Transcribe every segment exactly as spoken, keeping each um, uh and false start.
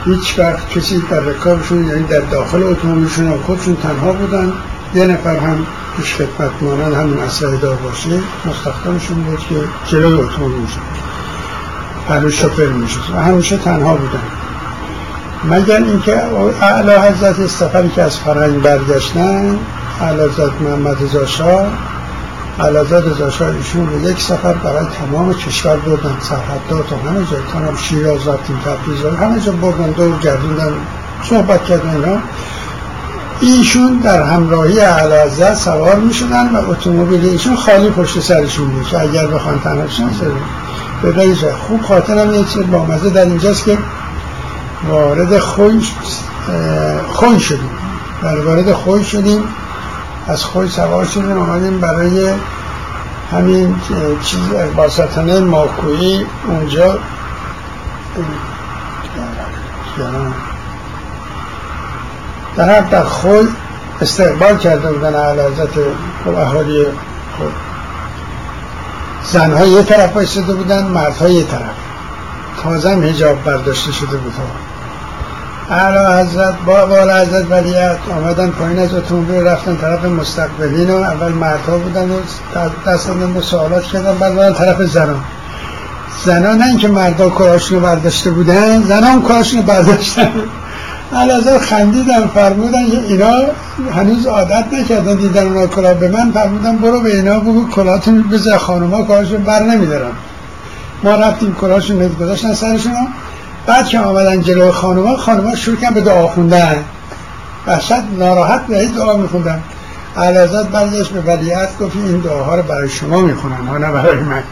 هیچ وقت کسی در رکابشون، یعنی در داخل اتومبیلشون خودشون تنها بودن، یه نفر هم پیش خدمت مانند همین اسلحه دار باشه مستخدمشون بود که جلوی اتومبیل میشد، هنوز شوفر میشد و همیشه تنها بودن. مگر اینکه اعلی حضرت سفری که از فرنگ برگشتن، اعلی حضرت محمد رضا شاه، اعلی حضرت رضا شاه ایشون رو یک سفر برای تمام کشور بردن، سرحدات و همه جا، کنم شیراز رفتیم، تبریز رفتیم، همه جا بردن، دور گردوندن، صحبت کردن اینا. ایشون در همراهی اعلی حضرت سوار میشدن و اتومبیل ایشون خالی پشت سرشون بود که اگر بخوان تنها شدن به رئیس. خوب خاطرم یه چیز بامزه در اینجاست که وارد خوی خوی شدیم، بله وارد خوی شدیم، از خوی سوار شدیم آمدیم برای همین چیز واسطانه ماکویی اونجا در هم در خوی استقبال کرده بودن اعلی حضرت اهالی خود. زنها یه طرف بایستده بودن، مردها یه طرف، تازه هم حجاب برداشته شده بود. اعلی حضرت با والا حضرت ولیعهد آمدن پایین از اتومبیل، رفتن طرف مستقبلین و اول مردها بودن و دست دادن به سوالات کردن، بعد بودن طرف زنان. زنان نه اینکه مردها کلاشون رو برداشته بودن، زنان هم کلاشون رو برداشتن. اعلی حضرت خندیدن، فرمودن اینا هنوز عادت نکردن دیدن اونا کلاه، به من فرمودن برو به اینا بگو کلاهتون بذار، خانوما کلاشون بر نمیدارن. ما رفتیم کلاشون رو گذاشتن سرشون. بعد که آمدن جلوی خانوما، خانوما شروع کردن به دعا خوندن، وحشت ناراحت به دعا میخوندن. اعلی حضرت برگشت به ولیعهد گفت این دعاها رو برای شما میخونن ها، نه برای من.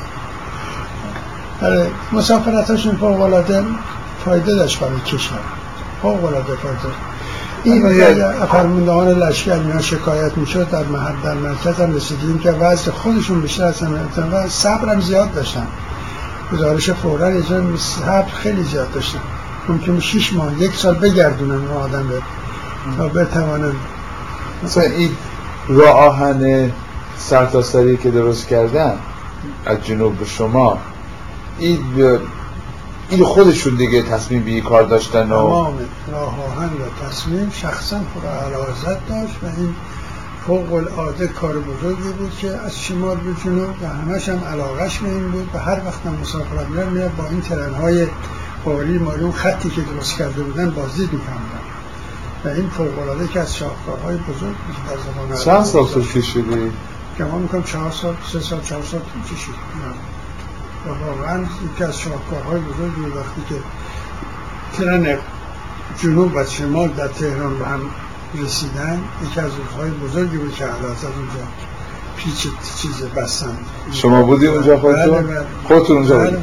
مسافرتاشون فوق العاده فایده داشت برای کشور، فوق العاده فایده. این فرماندهان لشکر اینا شکایت میشد در محل در مرکز هم رسیدیم که وضع خودشون بیشتر از همه و صبرم زیاد داشتن، گزارش فوراً اجازه صبر خیلی زیاد داشتن، ممکنه شش ماه یک سال بگردونن اون آدم به تا بتوانن. مثلا این راه آهن سرتاسری که درست کردن از جنوب به شما، این این خودشون دیگه تصمیم به این کار داشتن و تمام راه آهن و تصمیم شخصا خود اعلی حضرت داشت و این فوق العاده کار بزرگی بود که از شمال به جنوب و همش هم علاقش به این بود و هر وقت هم مسافرت می‌رفت می‌رفت با این ترن‌های باری مالون خطی که درست کرده بودن بازدید می‌کردن و این فوق العاده که از شاهکارهای بزرگ بود در زمان. چند سال طول کشیدی؟ گمان می‌کنم چهار سال، سه سال، چهار سال طول کشید و واقعاً یکی از شاهکارهای بزرگی بود وقتی که ترن جنوب و شمال در تهران به هم رسیدن. یکی از روزهای بزرگی بود که اعلی حضرت اونجا پیچ چیز بستن. شما بودی اونجا خودتون؟ خودتون اونجا بودی؟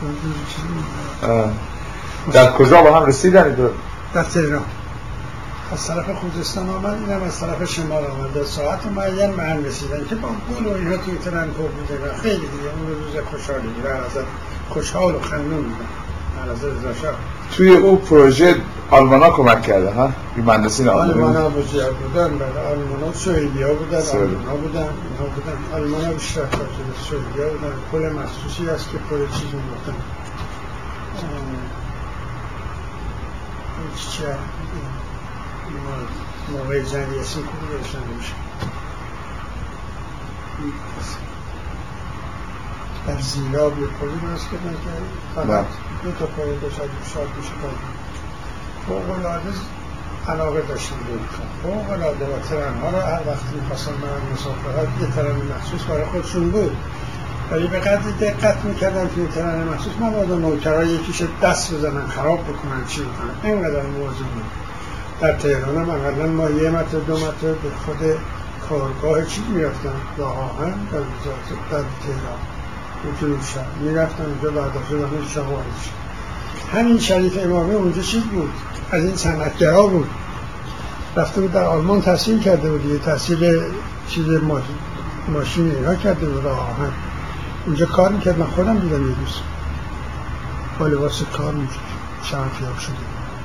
در کجا با هم رسیدن؟ در تهران. از طرف خوزستان آمد، اینم از طرف شمال آمد. در ساعت معین محل رسیدن که با گل و اینا توی ترن کور بودن. خیلی دیگه اون روز خوشحالی بود. اعلی حضرت خوشحال و خندون بودن. اعلی حضرت رضا شاه توی اون پروژه آلمانا کمک کرده ها؟ این مهندسین آلمانی آلمانا بزرگ بودن، برای آلمانا سوئدیا بودن، آلمانا بودن، اینا بودن. آلمانا بیشتر کارشده، سوئدیا بودن. پل مخصوصی هست که پل چیز میگفتن چه موقع زنی اسم خوبی داشتن میشه در زیراب یه پلی درست کردن که فقط دو تا پای داشت شاد میشه پای فوق العاده علاقه داشتن به این کار، فوق العاده و ترنها رو هر وقتی میخواستن من مسافرت یه ترن مخصوص برای خودشون بود ولی به قدر دقت میکردن که این ترن مخصوص مبادا نوکرها یکیش دست بزنن خراب بکنن چی بکنن، اینقدر موضوع بود. در تهران هم اقلا ما یه متر دو متر به خود کارگاه چی میرفتن راه آهن در در تهران جنوب شهر میرفتن اونجا بعد از اون شهر وارد شد. همین شریف امامی اونجا چی بود؟ از این صنعتگرا بود، رفته بود در آلمان تحصیل کرده بود، یه تحصیل چیز ماشین اینا کرده بود راه آهن، اونجا کار میکرد. من خودم دیدم یه روز با لباس کار میکرد، شرفیاب شده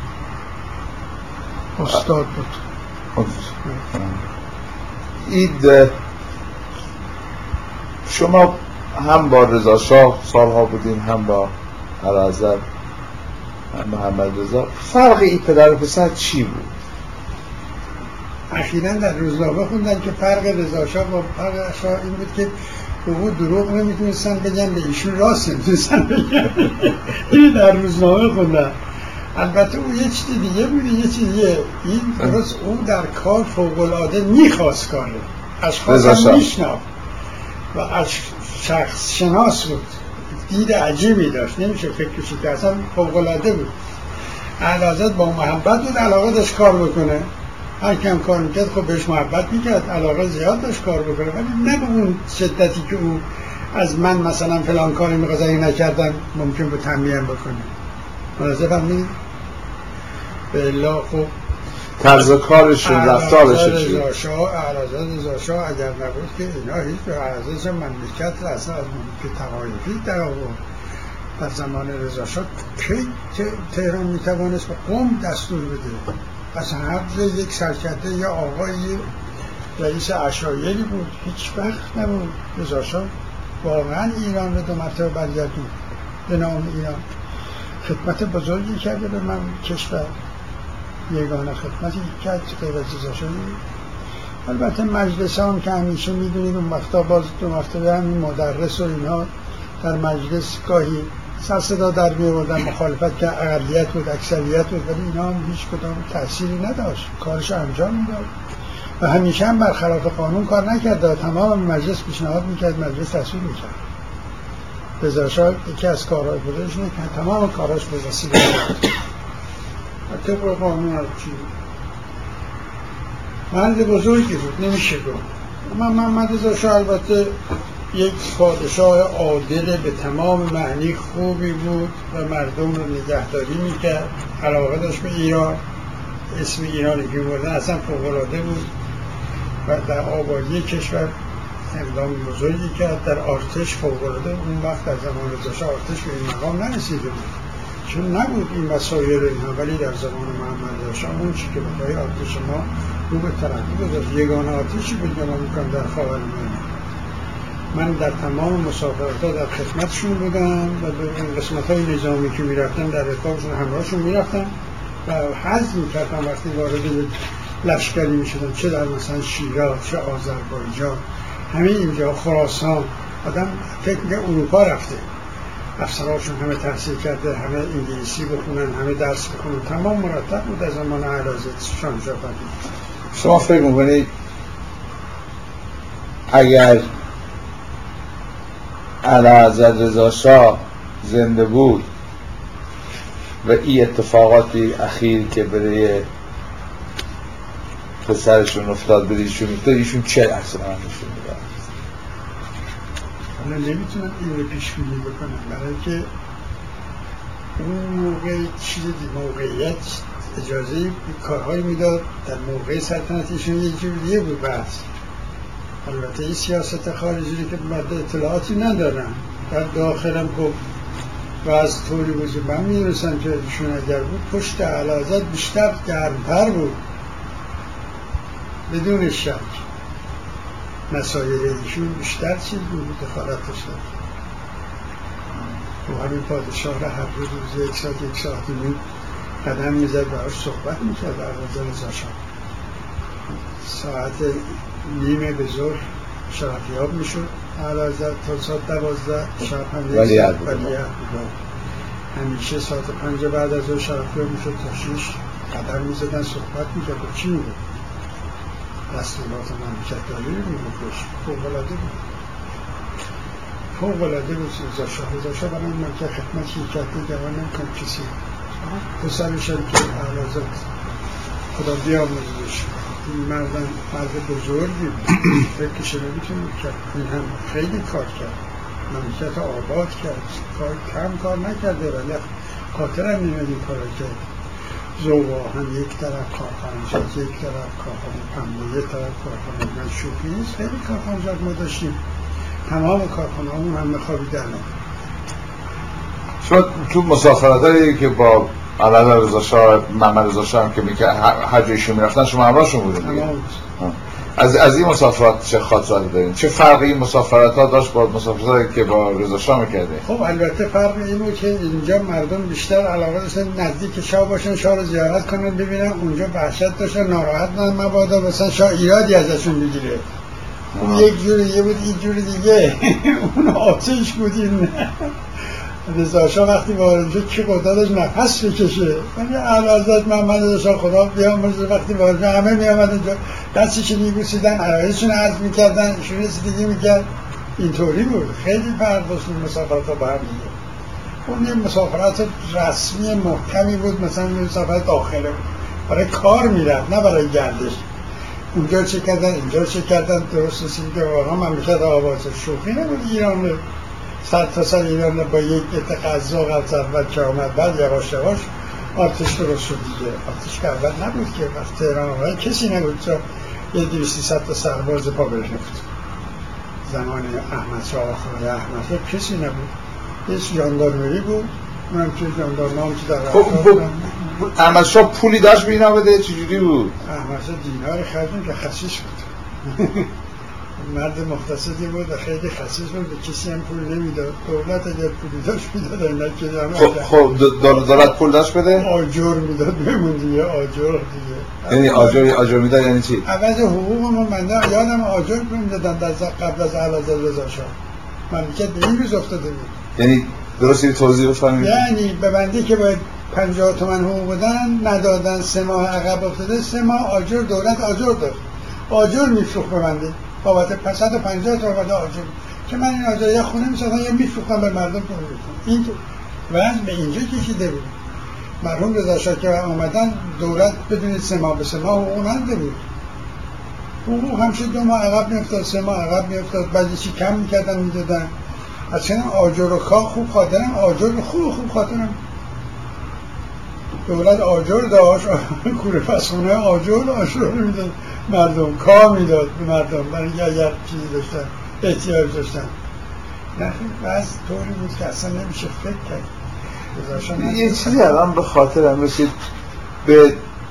استاد بود. این شما هم با رضا شاه سالها بودین، هم با اعلی حضرت محمد رضا. فرق این پدر و پسر چی بود؟ اخیراً در روزنامه خوندن که فرق رضا شاه با فرق شاه این بود که او دروغ نمیتونستن بگن، به ایشون راست نمیتونستن بگن. این در روزنامه خوندن. البته او یه چیز دیگه بود، یه چیز دیگه این درست او در کار فوق‌العاده میخواست کاره، اشخاص هم میشناخت و از شخص شناس بود، دید عجیبی داشت، نمیشه فکرشی که اصلا فوق‌العاده بود. اعلیحضرت با محبت بود، علاقه داشت کار بکنه، هر کم کار میکرد خب بهش محبت میکرد، علاقه زیاد داشت کار بکنه، ولی نه به اون شدتی که او از من مثلا فلان کاری میخواست اگه نکردم ممکن بود تنبیهم بکنه. ملاحظه فهمید؟ بلا خب طرز کارش و رفتارش چی؟ رضا شاه اعلیحضرت رضا شاه اگر نبود که اینا هیچ به اعلیحضرت مملکت را اصلا از مملکت تقایفی در آورد. در زمان رضا شاه کی تهران میتوانست به قم دستور بده؟ از حبز یک سرکرده یا آقایی رئیس عشایری بود، هیچ وقت نبود. رضا شاه واقعا ایران رو دو مرتبه برگردوند به نام ایران، خدمت بزرگی کرده به من کشور، یگانه خدمتی کرد غیر از رضا شاه. البته مجلس هم که همیشه میدونید اون وقتا باز دو مرتبه همین مدرس و اینها در مجلس گاهی سر صدا در می‌آوردن، مخالفت که اقلیت بود اکثریت بود، ولی اینا هم هیچ کدام تأثیری نداشت، کارش انجام میداد و همیشه هم برخلاف قانون کار نکرد، تمام مجلس پیشنهاد میکرد، مجلس تصویب میکرد. رضا شاه یکی از کارهای بزرگش اینه که تمام کاراش به وسیله و طبق قانون هر چی مرد بزرگی بود، نمیشه گفت. من محمد رضا شاه البته یک پادشاه عادل به تمام معنی خوبی بود و مردم رو نگهداری میکرد، علاقه داشت به ایران، اسم ایرانی که بردن اصلا فوق‌العاده بود و در آبادی کشور اقدام بزرگی کرد، در ارتش فوق‌العاده. اون وقت در زمان رضا شاه ارتش به این مقام نرسیده بود چون نبود این وسایل اینها، ولی در زمان محمد رضا شاه اون چی که بخوای ارتش ما رو به ترقی گذاشت، یگانه ارتشی بود که ما میکنم در خاورمیانه. من در تمام مسافرت‌ها در خدمتشون بودم و به این قسمت‌های نظامی که میرفتم در رکابشون همراهشون میرفتم و حظ میکردم وقتی وارد لشکری میشدن، چه در مثلا شیراز، چه آذربایجان، همه اینجا خراسان، آدم فکر میگه اروپا رفته، افسرهاشون همه تحصیل کرده، همه انگلیسی بخونن، همه درس بخونن، تمام مرتب بود از زمان اعلیحضرت شاهنشاه فرید. شما فکر میکنید اگر اعلیحضرت رضا شاه زنده بود و این اتفاقاتی اخیر که برای پسرشون افتاد برای ایشون افتاد، ایشون چه عکس العمل نشون میداد؟ من نمیتونم این رو پیش‌بینی بکنم، برای که اون موقع چیزی موقعیت اجازه کارهایی میداد، در موقع سلطنت ایشون یه جور دیگه بود بحث. البته این سیاست خارجی که مرد اطلاعاتی ندارم، در داخلم خب و از طوری بود من میرسم که ایشون اگر بود پشت اعلیحضرت بیشتر گرمتر بود بدون شک، مسائل ایشون بیشتر چیز بود دخالت داشت و همین پادشاه را هر روز روز یک ساعت یک ساعتی می قدم میزد و هاش صحبت میکرد. اعلیحضرت رضا شاه ساعت نیمه به ظهر شرفیاب میشد اعلیحضرت تا ساعت دوازده شب هم یک ساعت ولیعهد بود. همیشه ساعت پنج بعد از ظهر شرفیاب میشد تا شیش قدم میزدن صحبت میکرد. چی میگفت؟ دستورات مملکت داری رو میگفتش. فوق‌العاده بود، فوق‌العاده بود رضا شاه. رضا شاه برای این مملکت خدمتی کرده جوان نمیکنه کسی. پسرش هم که اعلیحضرت خدا بیاموزش، این مردم مرد بزرگی بود، فکرش نمیتونه کرد. این هم خیلی کار کرد، مملکت آباد کرد، کار کم کار نکرده ولی خاطر هم نیمه این کار کرد. زوباهن یک طرف کارخانجات، یک طرف کارخانه پنبه، یک طرف کارخانه من شوخی نیست، خیلی کارخانجات ما داشتیم، تمام کارخانه همون هم خوابیدن. شما تو مسافرت هایی که با اعلیحضرت رضا شاه، محمد رضا شاه هم که میگه هر جایشون میرفتن شما همراهشون بودید دیگه؟ از از این مسافرات چه خاطراتی دارین؟ چه فرقی این مسافرت ها داشت با مسافرتی که با رضا شاه می‌کردین؟ خب البته فرق این بود که اینجا مردم بیشتر علاقه داشتن نزدیک شاه باشن، شاه رو زیارت کنن ببینن، اونجا وحشت داشتن ناراحت بودن مبادا مثلا شاه ایرادی ازشون بگیره. اون یک جور دیگه بود، این جور دیگه اون آتش بود. این رضا شاه وقتی وارد شد که قدرتش نفس بکشه، یعنی اعلیحضرت محمد رضا شاه خدا بیامرزه وقتی وارد همه میامد اونجا دستش میبوسیدن، عرایزشون عرض میکردن، ایشون رسیدگی میکرد. اینطوری بود. خیلی فرق داشت این مسافرت ها با هم دیگه. اون یه مسافرت رسمی محکمی بود، مثلا مسافرت داخله بود، برای کار میرفت نه برای گردش. اونجا چه کردن اینجا چه کردن، درست رسید که واقعا مملکت آباد شوخی نبود. ایران سر تا سر ایران با یک عده قزاق از اول که آمد، بعد یواش یواش آتش درست شد دیگه. آتش که اول نبود که وقت تهران آمد کسی نبود تا یه دویست سیصد تا سرباز پا برهنفت. زمان احمد شاه آخر احمد شاه کسی نبود، یه ژاندارمری بود، اونم که ژاندارمام که در خب احمد شاه پولی داشت به اینا بده؟ چجوری بود؟ احمد شاه دینار خرجون که خسیس بود. مرد مختصری بود و خیلی خسیس بود، به کسی هم پول نمیداد. دولت اگر پولی داشت میداد، اینا که خب خب دولت پول داشت بده؟ آجر میداد بهمون دیگه، آجر دیگه. یعنی آجر آجر میداد یعنی چی؟ عوض حقوقمون من یادم آجر میدادن در قبل از اعلیحضرت رضا شاه. مملکت به این روز افتاده بود. یعنی درستی توضیح بفرمایید. یعنی به بنده که باید پنجاه تومن حقوق بدن ندادن، سه ماه عقب افتاده، سه ماه آجر دولت آجر داد. آجر میفروخت به بنده بابت صد و پنجاه تا بده آجر، که من این آجر یا خونه میسازم یا میفروختم به مردم پول بدم. این تو وضع به اینجا کشیده بود. مرحوم رضا شاه که آمدن دولت بدون سه ماه به سه ماه حقوق نده بود. حقوق همشه دو ماه عقب میافتاد، سه ماه عقب میافتاد، بعضی چی کم میکردن میدادن. اصلا آجر و کاه خوب خاطرم، آجر خوب خوب خاطرم. دولت آجر داشت، کوره پسخونه آجر آجر میداد مردم، کاه میداد به مردم برای اگر چیزی داشتن احتیاج داشتن. نه بعض طوری بود که اصلا نمیشه فکر کرد. یه چیزی الان به خاطرم رسید، به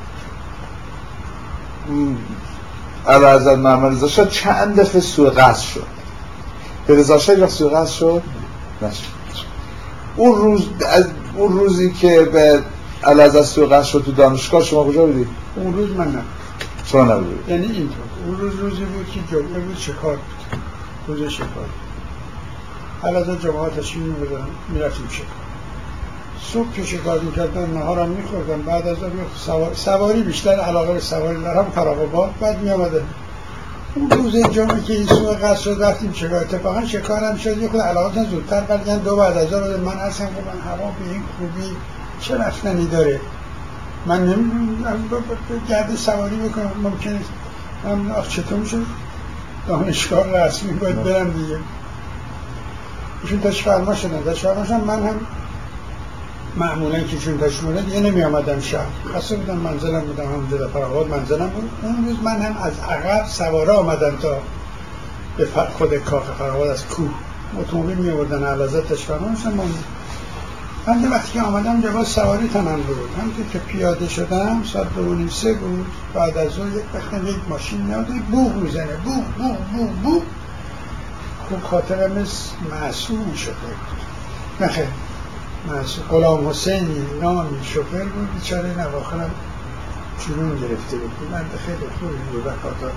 اعلیحضرت محمد رضا شاه چند دفعه سوء قصد شد. به رضا شاه یا سوء قصد شد؟ نشد. اون روز از اون روزی که به اعلیحضرت سوء قصد شد تو دانشگاه شما کجا بودید؟ اون روز من نبودم. شما نبودید؟ یعنی اینطور اون روز روزی بود که جمعه بود، شکار بود، روز شکار. اعلیحضرت جماعت تشریف می‌بردن میرفتیم شکار. صبح که شکار می‌کردن نهارم می‌خوردن، بعد از اون سوار... سواری بیشتر علاقه به سواری دارم، فراغ‌آباد بعد می‌آمدن. اون روز جمعه که این سوء قصد شد رفتیم شکار. اتفاقا شکارم شد یه خود علاقه زودتر برگردن دو بعد از اون من اصلا گفتم هوا به این خوبی چه رفتنی داره، من نمیدونم گرد سواری بکنم، ممکنه من آخ چطور میشه دانشگاه رسمی باید برم دیگه. ایشون تشریف فرما شدن، تشریف فرما شدن، من هم معمولا که چون تشریف بودن دیگه نمی آمدم شهر، خسته بودم، منزلم بودم، همونجا در فراغ‌آباد منزلم بود. اون روز من هم از عقب سواره آمدم تا به خود کاخ فراغ‌آباد، از کوه اتومبیل می آوردن اعلیحضرت تشریف فرما شدن. من وقتی که آمدم لباس سواری تنم بود، همونطور که پیاده شدم ساعت دو و نیم سه بود، بعد از اون یک وقتی یک ماشین میاد بوق میزنه، بوق بوق بوق بوق. خوب خاطرم مثل معصوم شده بود، نه خیر معصوم غلام حسینی نامی شوفر بود، بیچاره نواخرم جنون گرفته بود، من خیلی خوبی بود بکاتا.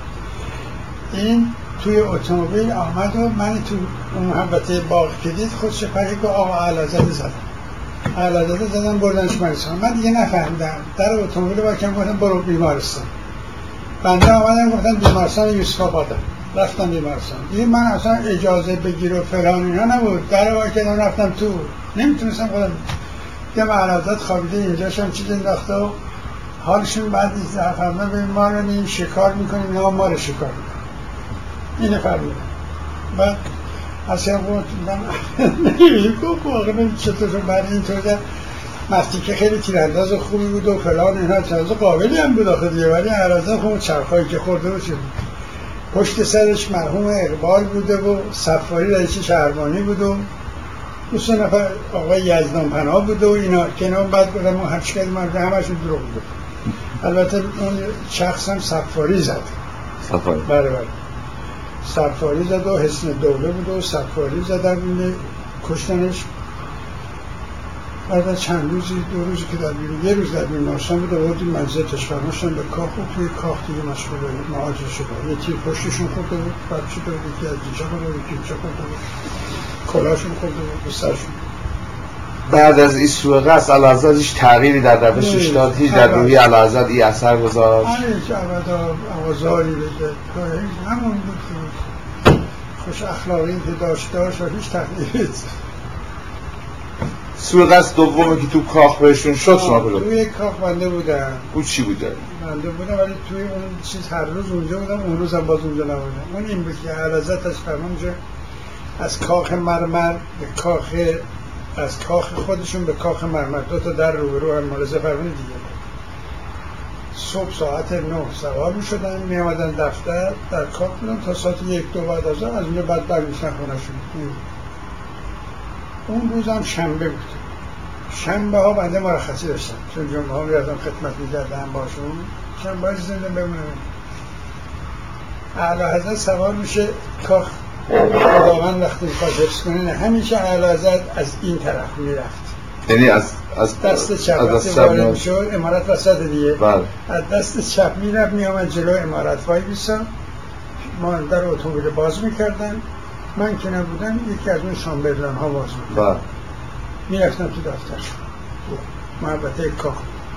این توی اتومبیل آمد و من تو اون محبته باغ کدید خودش پرید که آقا اعلیحضرت زدم اعلیحضرت زدم بردنش بیمارستان. من دیگه نفهمیدم، در اتومبیل با کم گفتم برو بیمارستان. بنده آمدم گفتن بیمارستان یوسف آبادم، رفتم بیمارستان. دیگه من اصلا اجازه بگیر و فلان اینا نبود، در واقع که رفتم تو نمیتونستم خودم دیدم اعلیحضرت خوابیده اینجاشم چیز انداخته و حالشون بعد از فرمودن به ما رو این شکار میکنیم یا ما رو شکار میکنیم، اینه فرمودن. بعد اصلا گفتم نمیگفت واقعا چطور برای این طور که مستی که خیلی تیرانداز خوبی بود و فلان اینا، تیرانداز قابلی هم بود آخه دیگه، ولی اعلیحضرت خود چرخایی که خورده بود پشت سرش مرحوم اقبال بوده و صفاری رئیس شهربانی بود و دو سه نفر آقای یزدان پناه بوده و اینا که اینا بعد گفتم ما هرچی کردیم همشون دروغ بود. البته اون شخص هم صفاری زد، صفاری بله بله سرفاری زد و حسن دوله بود و سرفاری زدن اینه کشتنش. بعد از چند روزی دو روزی که در بیرون یه روز در بیرون ناشتن بود و بودیم منزلتش فرماشتن به کاخ و توی کاخ دیگه مشغول معاجر شده. یه تیر پشتشون خورده بود، بعد شده بود یکی از دیجا خورده بود، یکی اینجا خورده بود، کلاشون خورده بود به سرشون. بعد از این سوءقصد اعلیحضرت هیچ تغییری در روشش داد؟ هیچ در روحی اعلیحضرت این اثر گذاشت؟ هیچ ابدا آزاری بده همون بود که خوش اخلاقی که داشت داشت و هیچ تغییری. سوءقصد دومی که تو کاخ بهشون شد شما کجا؟ توی کاخ بنده بودم. او چی بود داری؟ بنده بودم ولی توی اون چیز هر روز اونجا بودم، اون روز هم باز اونجا نبودم. اون این بود که اعلیحضرت از فرمانجا از کاخ مرمر به کاخ از کاخ خودشون به کاخ مرمر دو تا در روبرو هم ملاحظه فرمونید دیگه. صبح ساعت نه سوار می شدن می آمدن دفتر در کاخ بودن تا ساعت یک دو بعد از از اونجا بعد برمیشتن خونهشون. اون روز هم شنبه بود. شنبه ها بنده مرخصی داشتن چون جمعه ها میردم خدمت میکردم باشون. شنبه ها زنده بمونم. اعلیحضرت سوار میشه کاخ خداوند وقتی میخواد حفظ کنه نه همیشه اعلیحضرت از این طرف میرفت، یعنی از از دست چپ وقتی وارد میشد امارت وسط دیگه بله. از دست چپ میرفت میامد جلو امارت وای بیسا ما در اتومبیل باز میکردن، من که نبودم یکی از اون شامبرلان ها باز میکردن بله. میرفتم تو دفترشون محبته کاخ.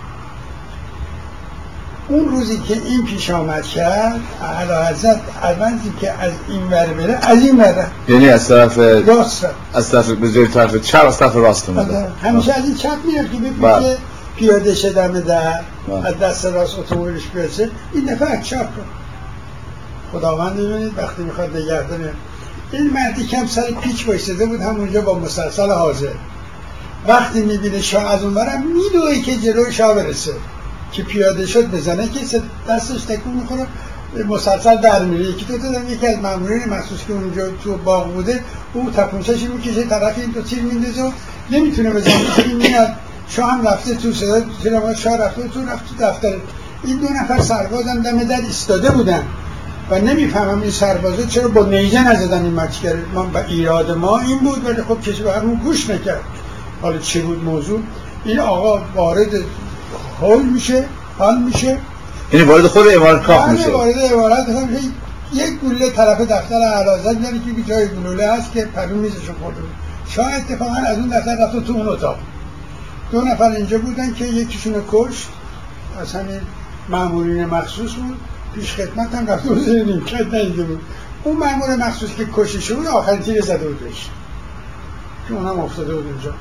اون روزی که این پیش آمد کرد اعلیحضرت اولزی که از این ور بره از این ور یعنی از طرف راست از طرف به جای طرف چپ از طرف راست اومده. همیشه از این چپ میرفت که ببینید که پیاده شه دم در از دست راست اتومبیلش بیاشه، این دفعه از چپ رو خداوند ببینید وقتی میخواد نگهداره. این مردی کم سر پیچ بایستده بود همونجا با مسلسل حاضر، وقتی میبینه شاه از اون برم میدوی که جلوی شاه برسه که پیاده شد بزنه که دستش تکون میخوره مسلسل در میره. یکی دو تا یکی از مامورین مخصوص که اونجا تو باغ بوده او تپونسش میکشه طرف این دو تیر میندازه و نمیتونه بزنه. این میاد شاه هم رفته تو صدا تو شاه رفته تو رفته تو دفتر. این دو نفر سرباز هم دم در ایستاده بودن و نمیفهمم این سربازا چرا با نیزه نزدن این مچگر. ما با ایراد ما این بود ولی خب کسی به همون گوش نکرد. حالا چی بود موضوع؟ این آقا وارد هول میشه حال میشه یعنی وارد خود امارت کاخ میشه. وارد امارت هم یک گلوله طرف دفتر اعلیحضرت میاد که جای گلوله هست که پرون میزشون خورده بود. شاه اتفاقا از اون دفتر رفت تو اون اتاق. دو نفر اینجا بودن که یکیشون کشت از همین مامورین مخصوص بود، پیش خدمت هم رفت بود نیمکت نایده بود. اون مامور مخصوص که کشیشه بود آخرین تیر زده بود بهش که اونم افتاده بود اونجا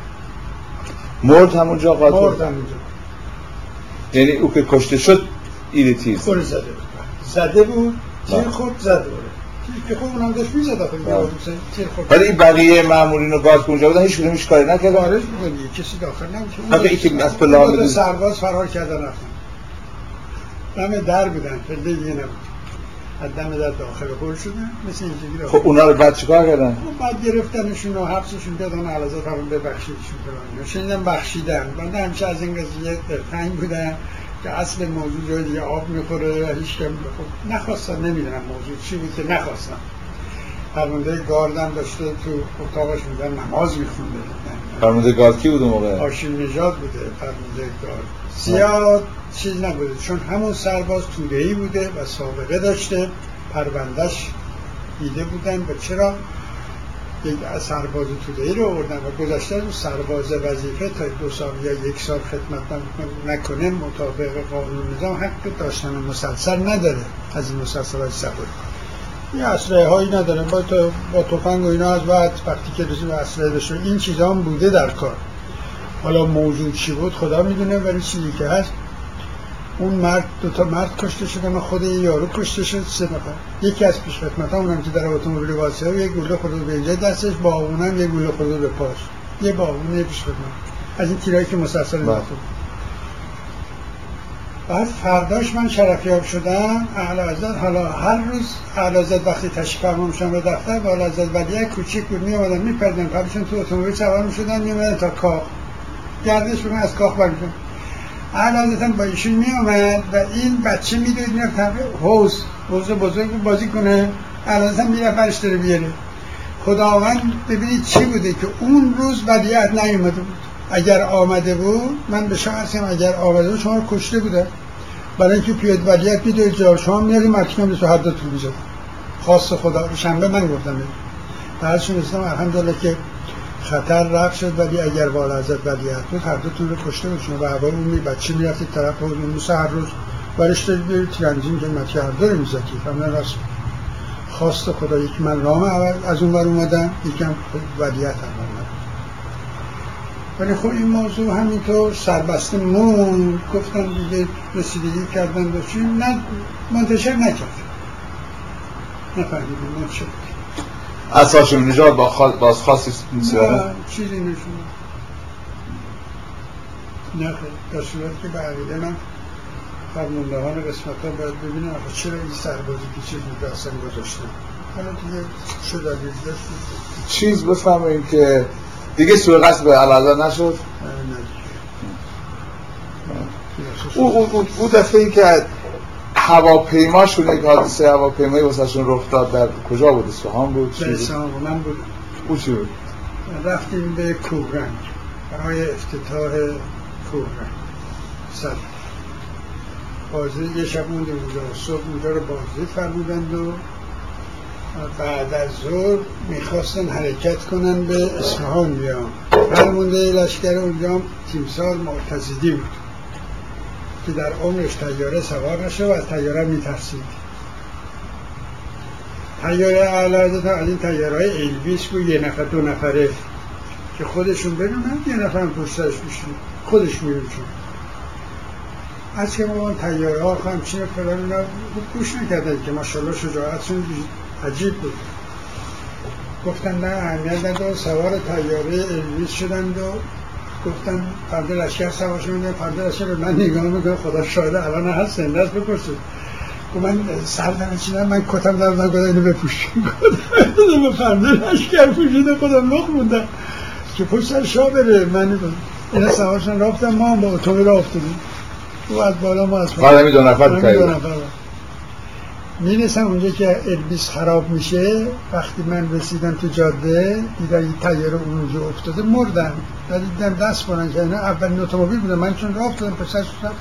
مرد همونجا قاتل مرد همونجا. یعنی او که کشته شد ایره تیر خود زده بود زده بود تیر خود زده بود تیر که خود اونم داشت میزد آخه تیر خود. ولی این بقیه مامورین و گارد که اونجا بودن هیچ کدومش کاری نکردن؟ خارج بودن کسی داخل نبود. آخه این که از پلان بود سرباز فرار کردن رفتن دم در بودن پله دیگه نبود از دم در داخل خور شدن مثل اینجوری. خب اونا رو بعد چیکار کردن؟ بعد گرفتنشون و حبسشون دادن اعلیحضرت فرمان ببخشیدشون کردن. شنیدم بخشیدن. من همیشه از این قضیه دلتنگ بودم که اصل موضوع جای دیگه آب میخوره هیچ کم خب نخواستن. نمیدونم موضوع چی بود که نخواستن. فرمانده گاردم داشته تو اتاقش بودن نماز میخونده. فرمانده گارد کی بود اون موقع؟ هاشم نژاد بوده فرمانده گارد. زیاد چیز نبوده چون همون سرباز توده‌ای بوده و سابقه داشته، پروندهش دیده بودن و چرا یک سرباز توده‌ای رو آوردن و گذاشته از سرباز وظیفه تا دو سال یا یک سال خدمت نکنه مطابق قانون نظام حق داشتن مسلسل نداره. از این مسلسل‌های سبک یه اسلحه هایی نداره با تو با تفنگ و اینا از بعد وقتی که رسید اسلحه داشته این چیزا هم بوده در کار. حالا موضوع چی بود خدا میدونه ولی چیزی که هست اون مرد دو تا مرد کشته شدن و خود یه یارو کشته شد سه نفر. یکی از پیش خدمت‌ها اونم که در اتومبیل واسه یک گلوله خورده به اینجا دستش با اونم یک گلوله خورده به پاش. یه با اون پیش خدمت از این تیرایی که مسلسل می‌خورد. بعد فرداش من شرفیاب شدم اعلیحضرت. حالا هر روز اعلیحضرت وقتی تشریف فرما میشن به دفتر با اعلیحضرت ولیعهد کوچیک بود میومدن میپردن قبلشون تو اتومبیل سوار میشدن میومدن تا کاخ گردش بگن از کاخ برمیشن. اعلیحضرت با ایشون میومد و این بچه میدوید میرفت حوض حوض بزرگ بازی کنه، الان هم میره فرش داره بیاره. خداوند ببینید چی بوده که اون روز ودیعت نیومده بود. اگر آمده بود، من به شما هستم اگر آمده بود شما رو کشته بوده، برای اینکه پیاد ودیعت میدوید جا شما میاری مرتکم به حد طول میزد. خواست خدا. شنبه من گفتم بعدشون اسلام الحمدلله که خطر رفت شد، ولی اگر والا حضرت ودیعت بود هر دوتون رو کشته بود. شما به هوا اون بچه میرفتید طرف حوض موسی هر روز برش دارید بیارید ترنزیم که مطیع هر دو رو میزدید. همین راست خواست خدا. یک من رام از اون ور اومدم، یکم ودیعت هم اومدم. ولی خب این موضوع همینطور سربسته مون گفتن دیگه رسیدگی کردن داشتیم، نه منتشر نکرد، نفهمیدیم منتشر اساسشون نجات با خاص باز خاصی می‌سازه نه چیزی نشون نه خیلی در صورتی که به عقیده من فرماندهان قسمت ها باید ببینم آخه چرا این سربازی که چیز بود اصلا گذاشتن. حالا دیگه شد علیز داشت چیز بفهمیم که دیگه سوء قصد به الاعضا نشد. او او او او دفعه ای که هواپیماشون یک حادثه هواپیمایی واسهشون رخ داد در کجا بود؟ اصفهان بود؟ در اصفهان من بود. او چی بود؟ رفتیم به کوهرنگ برای افتتاح کوهرنگ سر بازی یه شب مونده بود و صبح اونجا رو بازی فرمودند و بعد از ظهر میخواستن حرکت کنن به اصفهان بیان. فرمانده لشکر اونجا تیمسار معتزدی بود که در عمرش طیاره سوار نشه و از طیاره میترسید. طیاره اعلی از این طیاره‌های ایلویس بود، یه نفر دو نفره که خودشون بدونن یه نفر پشتش میشید خودش میره. چون از که ما طیاره ها همچین فلان اینا گوش نکردن که ماشاءالله شجاعتشون عجیب بود. گفتن نه اهمیت نداره، سوار طیاره ایلویس شدند و گفتن فرد لشکر سوار شدند. فرد لشکر به من نگاه میکنه خدا شاهده الان هست زنده است بپرسید. گفت من سردم چیدم من کتم در من گفتم اینو بپوشیم. گفتم به فرد لشکر پوشیده خودم لخ موندم که پشت سر شاه بره. من اینا سوارشن رفتم ما هم با اتومبیل افتادیم و از بالا ما از بالا می دو نفر تایید میرسم اونجا که البیس خراب میشه. وقتی من رسیدم تو جاده دیدم یه طیاره اونجا افتاده مردن. دیدم دست برن که اینا اولین اتومبیل بودن. من چون راه افتادم پسرش رفتم.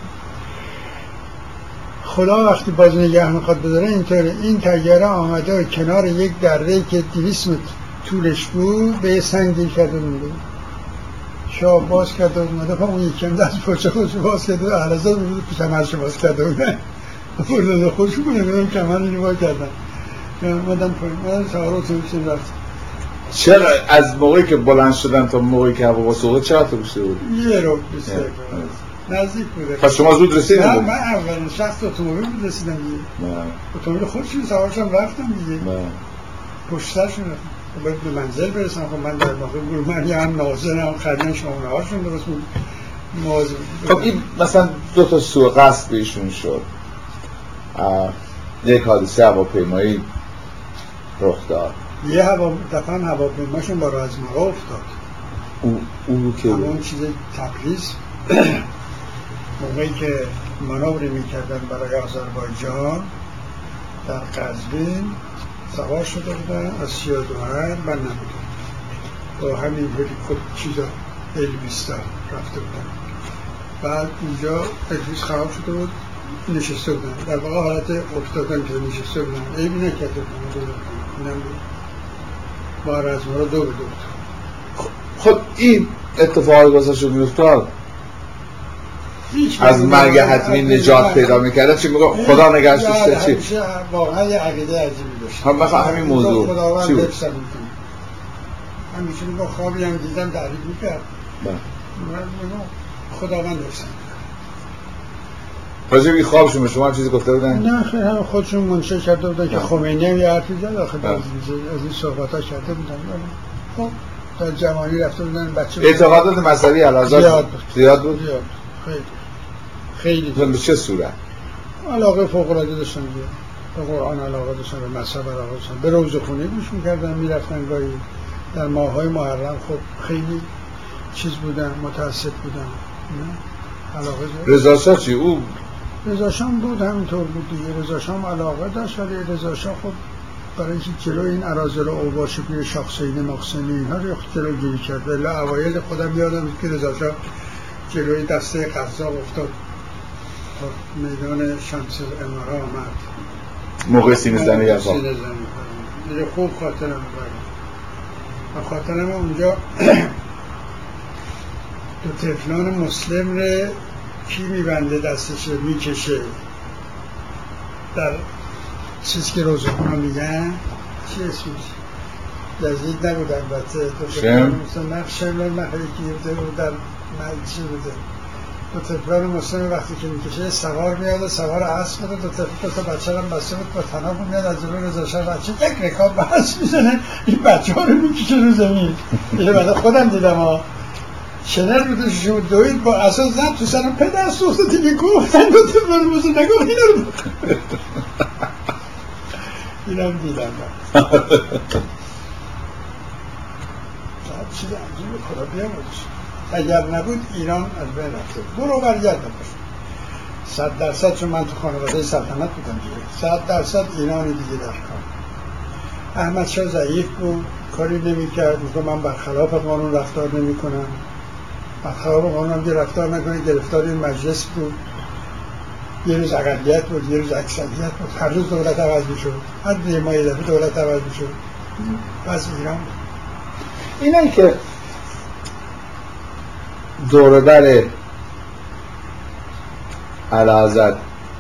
خدا وقتی باز نگه میخواد بداره اینطوره. این طیاره آمده کنار یک دره که دویست متر طولش بود به سنگ گیر کرده بود. شاه باز کرده اومده پا اون یکم دست پاچه خودش باز کرده و احلزاد بود پیشم هرش باز کرده بودن بردن خودش بودن بدم کمر اینو باز کردن مدن پایین مدن سوار اتوبیس رفت. چرا از موقعی که بلند شدن تا موقعی که هوا واسه چقدر طول بود؟ یه رو بیست دقیقه نزدیک بوده. پس شما زود رسیدید؟ نه من اولین شخص اتومبیل بود رسیدم دیگه. اتومبیل خودشون سوارشم رفتم دیگه. پشت سرشون رفتم باید به منزل برسم. خب من در واقع گرومانی هم ناظر هم خریدن شمونه هاشون درست بود مواظب. خب این مثلا دو تا سوء قصد بهشون شد. یک حادثه هواپیمایی رخ داد. یه هوا دفعه هواپیماشون با رزمارا افتاد. او او که همون چیز تبریز موقعی که مانور میکردن برای آذربایجان در قزوین سوار شده بودن از سیاه دوهر من نبودم با همین هلیکوپتر چیزا الویستا رفته بودن. بعد اونجا الویس خراب شده بود نشسته بودن در واقع حالت افتادن که نشسته بودن عیبی نکرده بودن اینم بود با رزمارا دو به دو. خب این اتفاقی واسه شد میفتاد از مرگ حتمی نجات پیدا میکرده چی میگه خدا نگهش داشته چی؟ واقعا یه عقیده عجیبی داشت. هم مثلا همین موضوع چی بود؟ همیشه با خوابی هم دیدم تعریف میکرد خداوند داشتن. راجع به خوابشون به شما هم چیزی گفته بودن؟ نه خیلی هم خودشون منشأ کرده بودن که خمینی هم یه حرفی زد آخه از این صحبت‌ها کرده بودن. خب در جوانی رفته بودن بچه اعتقادات مذهبی علاوه زیاد بود. زیاد بود؟ زیاد. خیلی خیلی به چه صورت؟ علاقه فوق‌العاده داشتن دیگه. به قرآن علاقه داشتن، به مذهب علاقه داشتن، به روزخونی گوش می‌کردن، می‌رفتن گاهی در ماه‌های محرم. خب خیلی چیز بودن، متعصب بودن. علاقه رضا شاه چی؟ او رضا شاه بود همینطور بود دیگه. رضا شاه علاقه داشت، ولی رضا شاه خب برای اینکه جلو این اراذل و اوباش توی شاخسین مقسمی اینها رو جلو گیری کرد. ولی اوایل خودم یادم که رضا شاه جلوی دسته قزاق افتاد، میدان شمس الامارا آمد موقع سینه زنی یزا دیگه. خوب خاطرم برد و خاطرم اونجا دو طفلان مسلم رو کی میبنده دستش رو میکشه در چیز که روزخونه میگن چی اسمش؟ یزید نبود البته. شم؟ نخ شم نخلی گیرده بود در ملچی بوده. دو طفلان مسلم وقتی که میکشه سوار میاد و سوار اسب بوده. دو طفل دو تا بچه هم بسته بود با تناب میاد از جلو رضا شاه بچه یک رکاب به اسب میزنه، این بچه ها رو میکشه رو زمین. یه بعد خودم دیدم ها شنر بوده شما دوید با اساس زد تو سرم پدر سوخته دیگه گفتن دو طفلان مسلم نگاه اینا رو اینم دیدم با چیز عجیب خدا بیامدش. اگر نبود ایران از بین رفته. برو برگرد باش صد درصد، چون من تو خانواده سلطنت بودم دیگه، صد درصد ایرانی دیگه در کار. احمد شاه ضعیف بود، کاری نمی کرد، میگه من برخلاف قانون رفتار نمی کنم. برخلاف قانون هم که رفتار نکنه گرفتار این مجلس بود. یه روز اقلیت بود، یه روز اکثریت بود، هر روز دولت عوض میشد، هر دو ماه یه دفعه دولت عوض میشد. بس ایران بود. اینایی که دور بر اعلیحضرت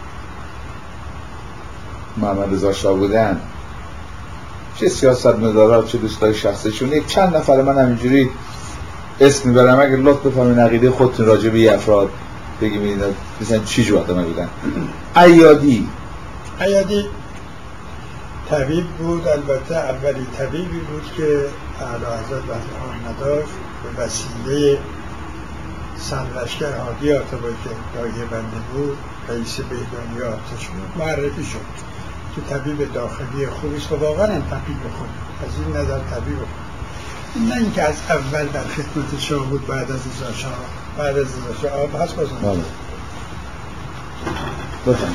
محمد رضا شاه بودن، چه سیاستمدارا چه دوستای شخصیشون، یک چند نفر من همینجوری اسم میبرم، اگر لطف بفهمین عقیده خودتون راجع به این افراد بگیم اینا مثلا چی جو آدم بودن. ایادی ایادی طبیب بود، البته اولی طبیبی بود که اعلیحضرت وقتی آن نداشت به وسیله سرلشکر هادی آتابایی که دایه بنده بود رئیس بهدانی آتش بود معرفی شد که طبیب داخلی خوبیست و واقعا هم طبیب خوب از این نظر طبیب خوب، نه اینکه از اول در خدمت شاه بود بعد از رضا شاه بعد از رضا شاه آب هست بازم بفهم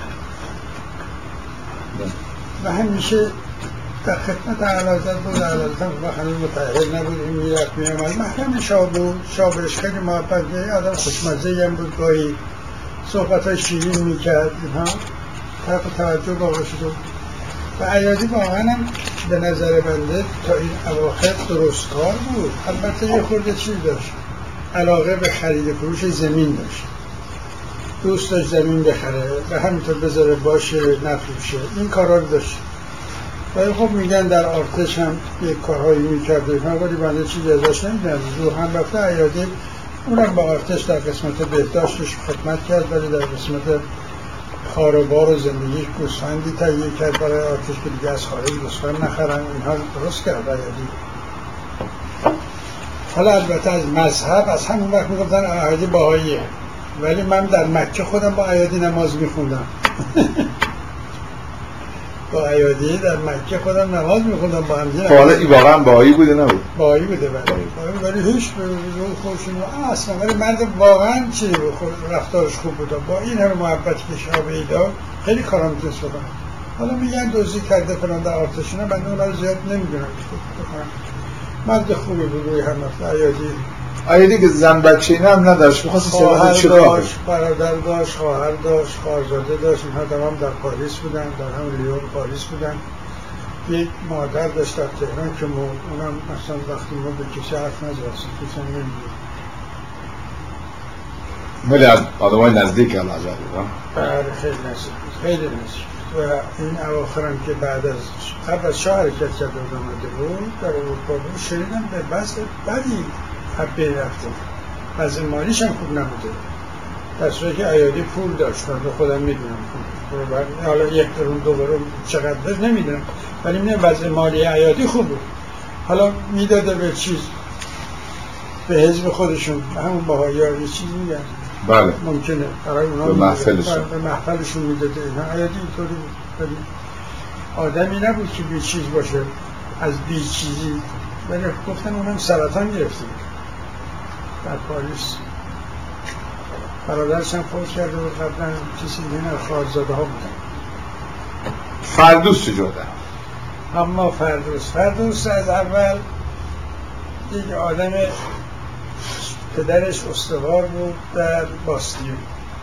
و همیشه در خدمت اعلیحضرت بود. اعلیحضرت و هنوز متأهل نبود، این میرفت میامد، محرم شاه بود. شاه بهش خیلی محبت بود، آدم خوشمزه‌ای هم بود، گاهی صحبت‌های شیرین میکرد، اینها طرف توجه واقع شد. و ایادی واقعا هم به نظر بنده تا این اواخر درستکار بود. البته یه خورده چیز داشت، علاقه به خرید فروش زمین داشت، دوست داشت زمین بخره و همینطور بذاره باشه نفروشه، این کارا رو داشت. ولی خب میگن در ارتش هم یک کارهایی میکرد، ولی بنده چیزی ازش نمیدونم. رو هم رفته ایادی اونم با ارتش در قسمت بهداشتش خدمت کرد، ولی در قسمت خاروبار و زندگیش گوسفندی تهیه کرد برای ارتش که دیگه از خارج گوسفند نخرن، اینها درست کرد ایادی. حالا البته از مذهب از همون وقت میگفتن ایادی بهاییه، ولی من در مکه خودم با ایادی نماز میخوندم. با ایادی در مکه خودم نماز میخوندم با همدیگه. حالا این واقعا بهایی بوده نبود؟ بهایی بوده ولی ولی هیچ به روی خودشون اصلا، ولی مرد واقعا چی رفتارش خوب بوده، با این همه محبتی که شاه داد خیلی کارا میتونست بکنه. حالا میگن دزدی کرده فلان در ارتشونه، من اونا رو زیاد نمیدونم بکنم. مرد خوبی بود روی هم رفته ایادی. ایادی که زن بچه اینا هم نداشت، می‌خواست خواهر داشت، برادر داشت، خواهر داشت، خواهرزاده داشت، اینها تمام در پاریس بودن، در همون لیون پاریس بودن. یک مادر داشت در تهران که مو اونم اصلا وقتی ما به کسی حرف نزدست، کسی نمیدید. ولی از آدمای نزدیک هم نظر بود. بله خیلی نزدیک خیلی نزدیک. و این اواخر هم که بعد از قبل از شاه حرکت کرده بود آمده بود در اروپا بود، شنیدم به بس بدی حبه رفته، وضع مالیش هم خوب نبوده، در صورتی که ایادی پول داشت. من خودم میدونم پول حالا یک قرون دو قرون چقدر داشت نمیدونم، ولی میدونم وضع مالی ایادی خوب بود. حالا میداده به چیز به حزب خودشون، همون بهایی‌ها یه چیز میگن بله ممکنه برای اونا به محفلشون به محفلشون میداده. اینا ایادی اینطوری بود، ولی آدمی نبود که بی چیز باشه از بی چیزی. ولی گفتن اونم سرطان گرفته در پاریس. برادرش هم فوت کرده بود قبلا، کسی دیگه خواهرزاده ها بودن. فردوس چجور دارم؟ اما فردوس فردوس از اول یک آدم، پدرش استوار بود در باستیون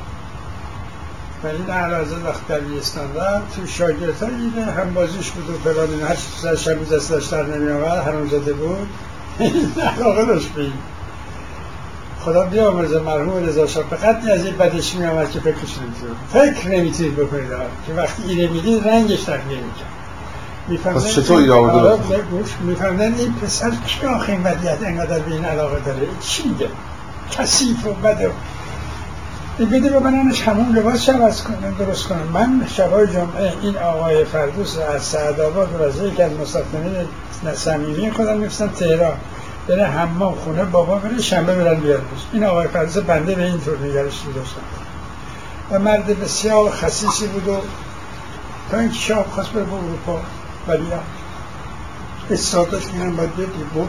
و این اعلیحضرت وقت در ویستان رفت تو شاگردها دیده همبازیش بود و فلان، هر چیز شمیز دستش در نمی آمد، حرامزاده بود. علاقه داشت به این. خدا بیامرزه مرحوم رضا شاه به قدری از این بدش می آمد که فکرش نمی‌تونید فکر نمی‌تونید بکنید که وقتی اینه میدید رنگش تغییر می‌کنه. پس چطور ایده آورده؟ میفهمدن این پسر کی آخه این بدیت اینقدر به این علاقه داره، چی میگه؟ کثیف و بده. این بده به منانش همون لباس عوض کنن، درست کنن. من شبای جمعه این آقای فردوس از سعدآباد و یکی از مستخدمین صمیمی خودم می‌فرستم تهران، بره حمام خونه بابا، بره شنبه برن بیارنش. این آقای فردوس بنده به این طور نگرش می‌داشتم و مرد بسیار خسیسی بود و تا اینکه شاه خواست بره به اروپا ولی استاداش میگن باید بیاد بود.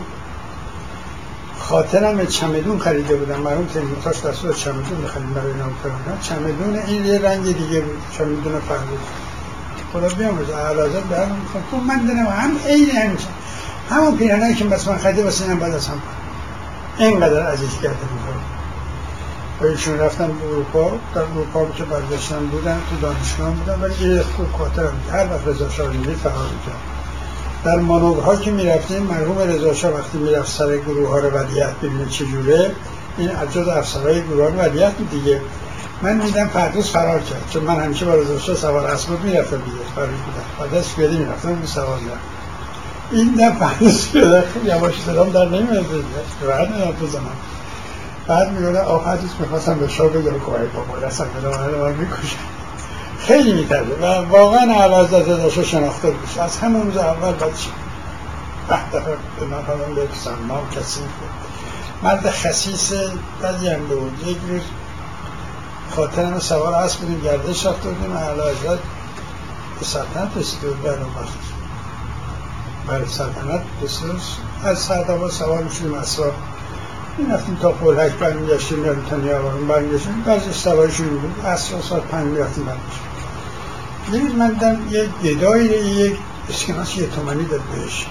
خاطرم چمدون خریده بودم، مرحوم تلمیتاش دستور چمدون می‌خرید برای نام فرمان. چمدون این یه رنگ دیگه بود، چمدون فردوس. خدا بیامرزه اعلیحضرت به هم می‌خواد تو من دارم هم عین همیشه همون پیرهنایی که بس من خریده واسه اینم بعد از هم اینقدر عزیز کرده بود. و ایشون رفتن به اروپا، در اروپا که برگشتن بودن تو دانشگاه بودن ولی یه خوب خاطرم هر وقت رضا شاه رو می‌دید فرار می‌کرد. در مانورها که می‌رفتیم مرحوم رضا شاه وقتی می‌رفت سر گروه‌ها رو ولیعت ببینه چجوره، این عجز افسرهای گروه‌ها رو ولیعت بود دیگه. من می‌دیدم فردوس فرار کرد چون من همیشه با رضا شاه سوار اسب می‌رفتم دیگه، فرار بودم. بعد از پیاده می‌رفتم اون سوار می‌رفتم. این دفعه فردوس پیاده یواش صدام در نمیاد دیگه. راحت نمیاد بزنم. بعد میگه آقا حدیث می‌خواستم به شاه بگم کوی بابا رسن به من می‌کشه. خیلی می‌ترسه و واقعا اعلیحضرت رضا شاه شناخته بود. از همون روز اول بعد چی؟ ده دفعه به من فرمان یک سنمام کسی بود. مرد خسیس بدیم بود. یک روز خاطرم سوار اسب بودیم گردش رفته بودیم اعلیحضرت به سلطنت رسیده بود برای وقت. برای سلطنت رسیده از سعدآباد سوار می‌شدیم اسباب. این رفتیم تا پلک برمیگشتیم میرمتنی آورم برمیگشتیم بعضی سوارشون بود اصلا ساعت پنج میرفتیم برمیگشتیم. یه من دیدم یک گدایی یک اسکناس یه تومنی داد بهش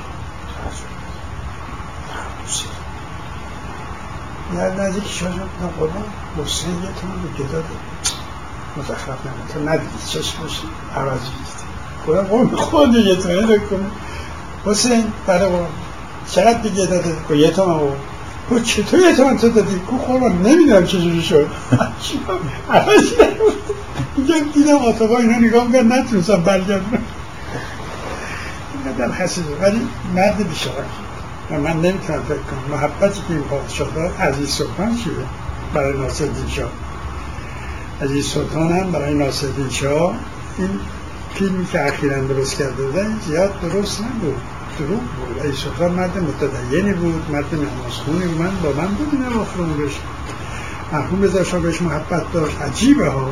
یه نزدیک شاید بودم قربان حسین یه تومن به گدا داد مزخرف نمید تو ندیدید چشمش عوضی دیدید قربان قربان خود یه تومنی داد کنم حسین برای قربان چقدر به گدا داد که یه تومن بود تو چطور یه تومن تو دادی؟ که قربان نمیدونم چجوری شد عوضی نمید اینجا دیدم آتابا اینا نگاه میگن نتونستم برگردم اینقدر خسیده ولی مرد بیشترکی و من نمیتونم فکر کنم محبتی که این پادشاه دار عزیز سلطان چیه برای ناصرالدین شاه عزیز سلطان هم برای ناصرالدین شاه این فیلمی که اخیراً درست کرده بودن زیاد درست نبود دروغ بود. عزیز سلطان مرد متدینی بود، مرد نمازخونی بود. من با من بود این اواخرون بهش مرحوم رضا شاه بهش محبت داشت. عجیبه ها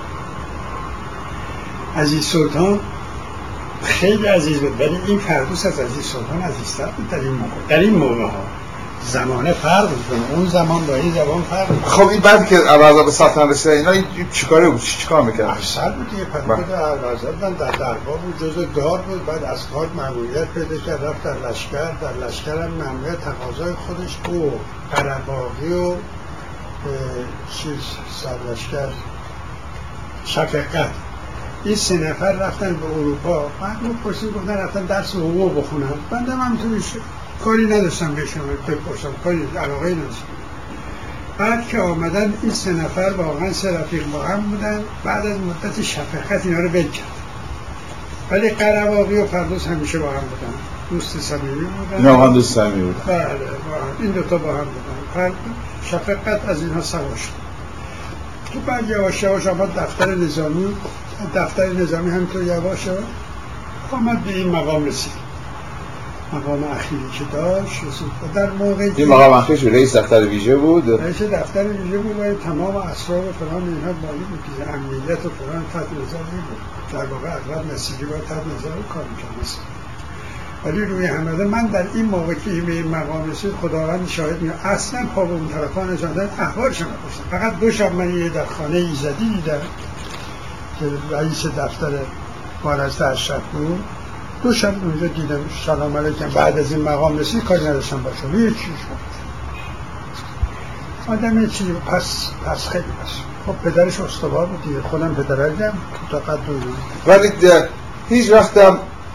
عزیز سلطان خیلی عزیز بود ولی این فردوس از عزیز سلطان عزیزتر بود در این موقع در این موقع ها زمانه فرق بود اون زمان با این زمان فرق بود. خب این بعد که اعلیحضرت به سلطنت رسید اینا چیکاره بود چیکار میکرد؟ افسر بود دیگه پدر اعلیحضرت من در دربار بود جزء دار بود بعد از کار مأموریت پیدا کرد رفت در لشکر در لشکر هم مأموریت تقاضای خودش بود قره‌باغی و چیز سرلشکر شفقت این سه نفر رفتن به اروپا بعد ما پرسیم گفتن رفتن درس حقوق بخونن بنده من همینطوری کاری نداشتم بهشون بپرسم کاری علاقه نداشتم بعد که آمدن این سه نفر واقعا سه رفیق با هم بودن بعد از مدت شفقت اینا رو ول کرد ولی قره‌باغی و فردوس همیشه با هم بودن دوست صمیمی بودن اینا هم دوست صمیمی بودن بله این دوتا با هم بودن شفقت از اینها سوا شد تو بعد یواش یواش آمد دفتر نظامی دفتر نظامی همینطور یواش یواش آمد به این مقام رسید مقام اخیری که داشت رسید در موقعی این مقام اخیرش رئیس دفتر ویژه بود رئیس دفتر ویژه بود و تمام اسرار و فلان اینها مالی بود که امنیت و فلان تحت نظر بود در واقع اغلب نصیری باید تحت نظر کار میکنه ولی روی همه من در این موقع که به این مقام رسید خداوند شاهد میاد اصلا پا به اون طرفا نشاندن احوالشون نپرسیدم. فقط دو شب من یه در خانه ایزدی دیدم که رئیس دفتر وارث اشرف بود، دو شب اونجا دیدم سلام علیکم. بعد از این مقام رسید کاری نداشتم باشه روی چیز شد آدم یه چیزی پس پس خیلی پس. خب پدرش استوار بود دیگه، خودم پدره دیدم تا قد دویدم، ولی هیچ وقتم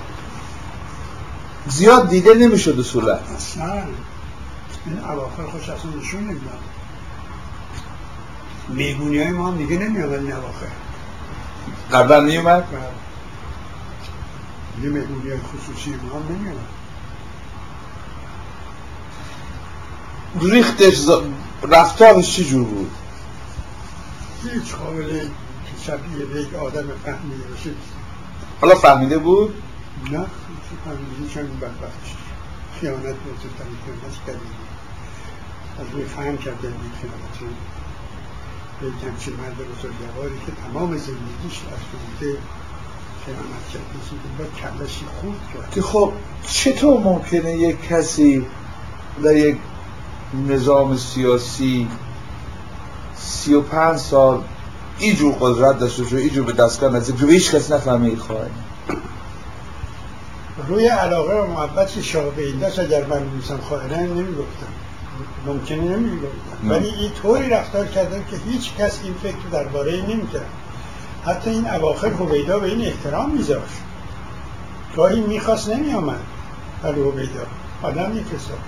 زیاد دیده نمیشد اصولا. اصلا این اواخر خوش اصلا نشون نمیدم. میگونی های ما هم دیگه نمیاد این اواخر. قبلا نیومد؟ یه میگونی های خصوصی ما هم نمیاد. ریختش ز... رفتارش چی جور بود؟ هیچ قابل شبیه به یک آدم فهمیده باشه. حالا فهمیده بود؟ نه فهمیده چون بدبختش خیانت بزرگترین خیانت کردیم از روی فهم کرده این خیانت به همچین مرد بزرگواری که تمام زندگیش از بوده خیانت کرده باید کلشی خوب کرد. که خب چطور ممکنه یک کسی در یک نظام سیاسی سی و پنج سال اینجور قدرت داشته شد، اینجور به دستگاه نزدیک جو هیچ کسی نفهمه این خواهد روی علاقه و محبت شاه به این دست اگر من میسم خواهدن نمیگفتم، ممکنه نمیگفتم، ولی این طوری رفتار کردن که هیچ کس این فکر درباره این نمیکرد. حتی این اواخر هویدا به این احترام میذاشت، گاهی میخواست نمیامد ولی هویدا آدم میفرستاد.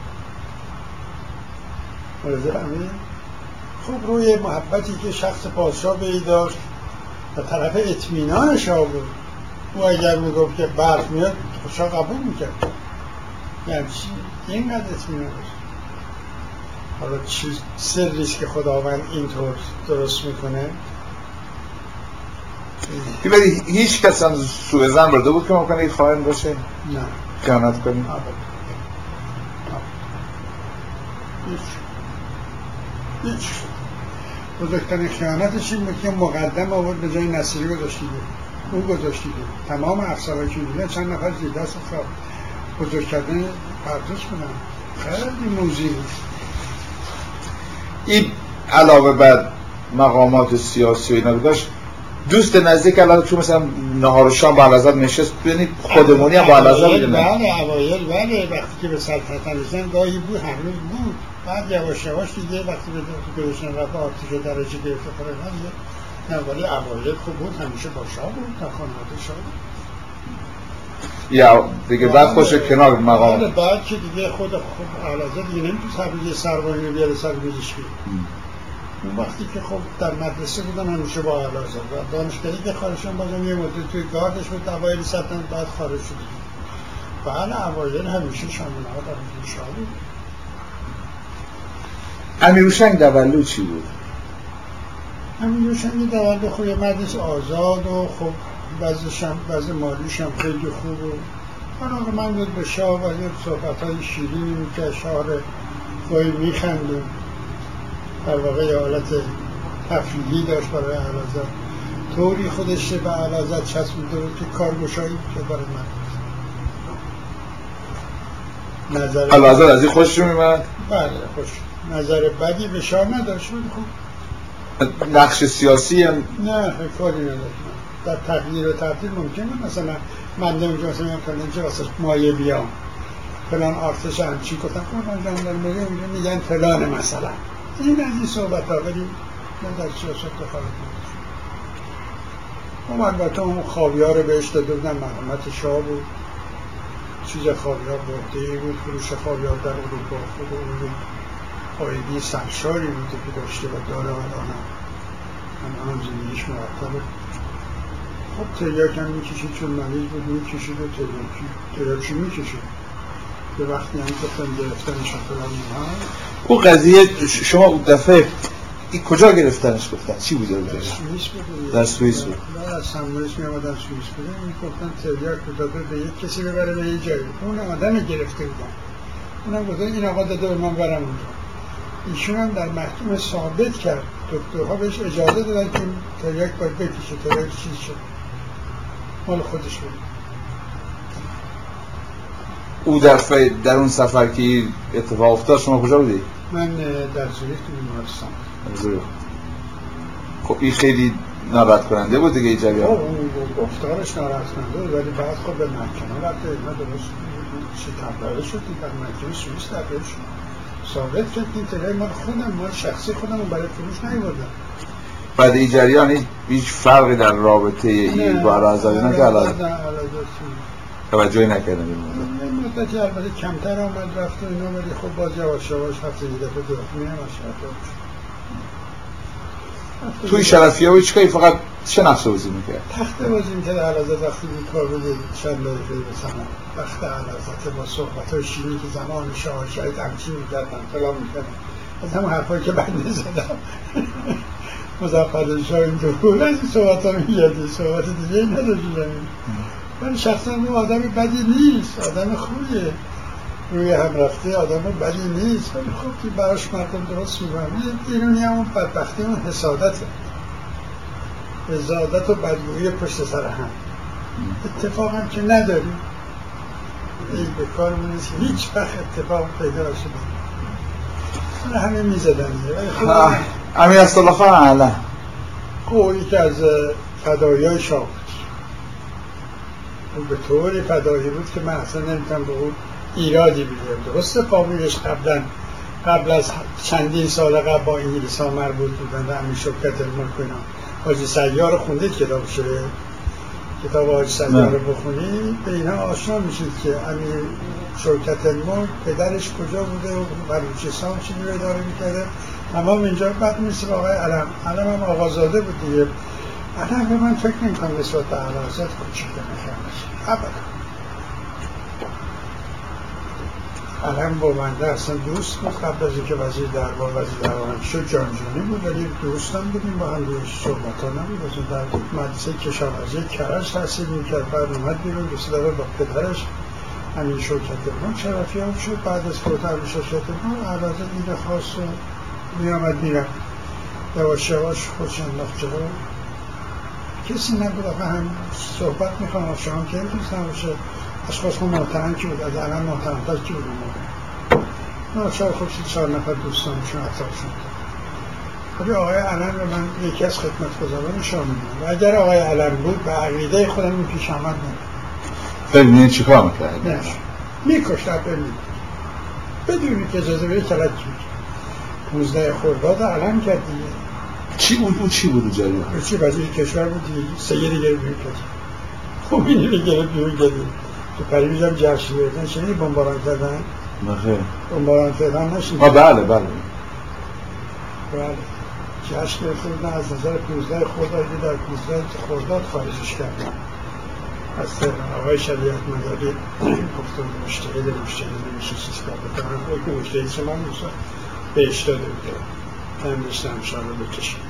خب روی محبتی که شخص پادشاه به این داشت و طرف اطمینان شاه بود، او اگر میگفت که برف میاد شاه قبول میکرد. یعنی چی؟ اینقدر اطمینان داشت. حالا چیز سریست که خداوند اینطور درست میکنه؟ ولی هیچ کس هم سوء ظن برده بود که ممکنه این خائن باشه؟ نه خیانت کنیم؟ هیچ هیچ بزرگترین خیانتش این بود که مقدم آورد به جای نصیری گذاشتیده، اون گذاشتیده. تمام افسرهایی که دیدن چند نفر زیر دست خواب بزرگ کردن پرداش کنن. خیلی موضوعی بود. این علاوه بر مقامات سیاسی و اینا داشت دوست نزدیک علاوه چون مثلا نهار و شام با اعلیحضرت نشست ببینید خودمونی هم با اعلیحضرت بودن. بله اوایل بله وقتی که به سلطنت رسیدن گاهی بود هنوز بود، بعد یواش یواش دیگه وقتی به گذاشتن رفت آرتش درجه گرفته خورد دیگه نه، ولی اوایل خوب بود، همیشه با شاه بود، تا خانواده شاه بود. یا دیگه بعد خوش کنار مقام بعد بعد که دیگه خود خود اعلیحضرت دیگه نمیتونست هر سربانی رو بیاره سر پزشکی. اون وقتی که خب در مدرسه بودن همیشه با اعلیحضرت و دانشگاهی که خارجشون بازم یه مدت توی گاردش بود، اوایل سلطنت بعد خارج شد. بله اوایل همیشه شامل‌ها در شاه بود. امیرهوشنگ دولو چی بود؟ امیرهوشنگ دولو خب یه مردش آزاد و خب وضعش هم وضع مالیش هم خیلی خوب و حالا من بود به شاه و یه صحبت‌های شیرینی که شاه رو گاهی می‌خندون. در واقع یه حالت تفریحی داشت برای اعلیحضرت، طوری خودش به اعلیحضرت چسبیده بود که کارگشایی که برای من نظر اعلیحضرت از این خوشش می‌آمد؟ بله خوش. نظر بدی به شاه نداشت ولی خب نقش سیاسی هم نه کاری نداشت. در تغییر و تبدیل ممکنه مثلا من نمی‌دونم مثلا اینجا واسه مایه بیام فلان آرتش همچی گفتم فلان ژاندارمری اونجا میگن فلان مثلا این از این صحبت ها، ولی من در سیاست دخالت نداشتم. اون البته اون خاویار رو بهش داده بودن، مرحمت شاه بود، چیز خاویار برده‌ای بود، فروش خاویار در اروپا خود اون قایدی سرشاری بوده که داشته و داره الان هم هم زندگیش مرتبه. خب تریاک هم میکشید چون مریض بود میکشید و تریاکی تریاکی میکشید به وقتی هم گفتن گرفتنش فلان هم. او قضیه شما اون دفعه ای کجا گرفتنش گفتن؟ چی بوده بوده؟ در سوئیس بود. در سوئیس بود. در از سمبولیس می آمدن سوئیس بوده میگفتن تریاک رو داده به یک کسی ببره به یه جایی، اون آدم گرفته بودن، اونم گفتن این آقا داده به من برم اونجا. ایشون هم در محکمه ثابت کرد، دکترها بهش اجازه دادن که تریاک باید بکشه، تریاک چیز شد مال خودش بود. او در, ف... در اون سفر که اتفاق افتاد شما کجا بودی؟ من در زوریخ تو بیمارستان. زوریخ. خب این خیلی ناراحت کننده بود دیگه این جریان. خب اون گفتارش ناراحت کننده بود ولی بعد خب به محکمه رفته اینا درست چه تبلغه شد این در محکمه سوئیس تبلغه شد ثابت کرد این تلای مال خودم مال شخصی خودم برای فروش نیاوردم. بعد این جریان هیچ فرقی در رابطه این با اعلیحضرت اینا که علاوه توجهی نکردم این مدت مدتی البته کمتر آمد رفت و اینا ولی خب باز یواش یواش هفته یه دفعه دو دفعه میام از شرفیاب توی شرفیاب چیکاری فقط چه نقش بازی میکرد؟ تخته بازی میکرد اعلیحضرت وقتی بیکار بوده چند دقیقه به زمان وقت اعلیحضرت با صحبت‌های شیرینی که زمان شاه شاید همچین میکردن فلان میکردن از همون حرفایی که بنده زدم مظفر شاه اینطور بود از این صحبت ها میگردی صحبت دیگه نداشتی زمین ولی شخصا اون آدم بدی نیست آدم خوبیه روی هم رفته آدم بدی نیست ولی خب که براش مردم درست میگم اینونی همون بدبختی همون حسادته حسادت و بدگویی پشت سر هم اتفاق هم که نداریم ای به کارمون نیست هیچ وقت اتفاق پیدا شده همه میزدن امیر اسدالله خان اعلم او یکی از فدایی‌های شاه بود او به طوری فدایی بود که من اصلا نمیتونم به او ایرادی بگیرم درسته فامیلش قبلا قبل از چندین سال قبل با انگلیس ها مربوط بودن و همین شوکت الملک و اینا حاجی سیار خوندید کتاب شده کتاب حاجی سیار رو بخونید به اینا آشنا میشید که امیر شوکت الملک پدرش کجا بوده و بلوچستان چی رو اداره میکرده تمام اینجا بعد مثل آقای علم علم هم آقازاده بود دیگه علم به من فکر نمی کنم نسبت به اعلیحضرت کوچیک نمی‌کنه ابدا علم با بنده اصلا دوست بود قبل از اینکه وزیر دربار وزیر دربار شد جانجانی بود ولی دوست هم بودیم با هم روش صحبت ها نبود از در مدرسه کشاورزی کرج تحصیل میکرد بعد اومد بیرون دوست داره با پدرش همین شوکت الملک شرفیاب شد بعد از فوت همین شوکت الملک اعلیحضرت این خواست و می آمد میرم یواش یواش خودش انداخت جلو کسی نبود آقا هم صحبت میخوام شما که دوست نباشه اشخاص ما محترم کی بود از الان محترمتر کی بود اون موقع ناچار خودشید چهار نفر دوستانشون اطرافشون ولی آقای علم به من یکی از خدمتگزاران شاه میدونم و اگر آقای علم بود به عقیده خودم این پیش آمد نمید ببینید چی کار میکرد؟ نه میکشت ببینید بدونی که اجازه بری کلک بود پونزده خرداد علم کرد دیگه چی اون اون چی بود جریان؟ اون چی وزیر کشور بود دیگه سید دیگه بیرون کرد خب این دیگه بیرون کردیم تو پریویز هم جرشی بردن شنیدی بمباران کردن؟ نخیر بمباران کردن نشنیدی؟ آه بله بله بله جشن گرفته بودن از نظر پونزده خرداد در پونزده خرداد خارجش کردن از تهران آقای شریعت مداری گفته بود مشتهی داره مشتهی داره میشه چیز کرده کنم که مشتهی شما میشه بهش داده بوده تن داشته همشان رو بکشید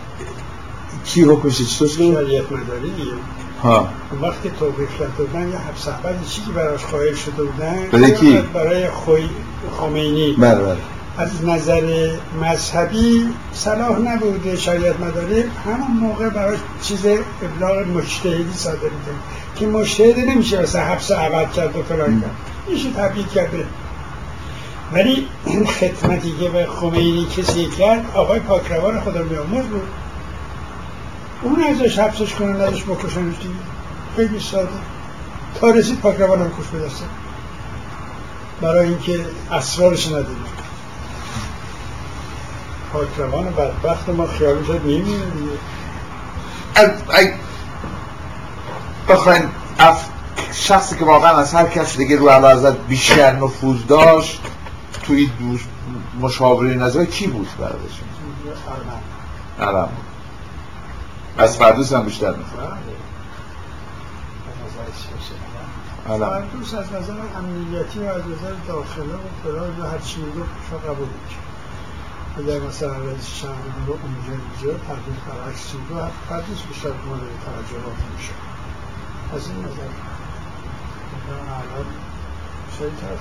کی حکمشه چطور شده؟ شریعت مداری دیگه ها اون وقت که توقیف کرده بودن یه حبس صحبت چیزی براش قائل شده بودن برای کی؟ برای خوی خمینی بله بله از نظر مذهبی صلاح نبوده شریعت مداری همون موقع براش چیز ابلاغ مجتهدی صادر می‌کنه که مجتهد نمیشه مثلا حبس عوض کرد و فلان کرد میشه تبدیل کرده ولی این خدمتی که به خمینی کسی کرد آقای پاکروان خدا بیامرز بود اون ازش حبسش کنن ازش بکشنش دیگه خیلی ساده تا رسید پاکروان هم کش بدسته برای اینکه اسرارش نداریم پاکروان بدبخت ما خیالی شد میمونه دیگه بخواین اف... شخصی که واقعا از هر کسی دیگه رو اعلیحضرت بیشتر نفوذ داشت توی دوست مشاورین نظر کی بود برداشت؟ علم علم از فردوس هم بیشتر نفوذ فردوس از نظر امنیتی و از نظر داخله و فرار و هر چی میگو شا قبول میشه اگر مثلا رئیس شهر رو اونجا اینجا فردوس برعکس چیزو فردوس بیشتر مورد توجهات میشه از این نظر الان شایی طرف